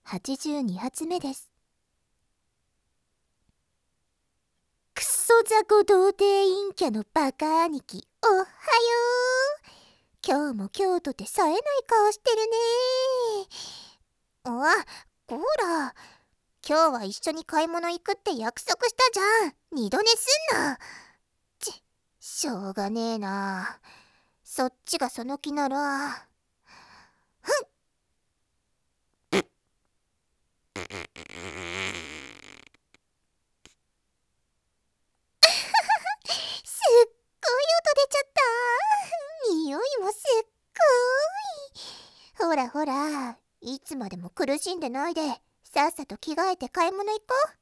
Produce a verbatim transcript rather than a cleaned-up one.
はちじゅうにはつめです。クソ雑魚童貞陰キャのバカ兄貴、おはよう。今日も今日とて冴えない顔してるね。あ、こら、今日は一緒に買い物行くって約束したじゃん。二度寝すんな。ち、しょうがねえな。そっちがその気なら。ふんすっごい音出ちゃった。匂いもすっごい。ほらほら、いつまでも苦しんでないで、さっさと着替えて買い物行こう。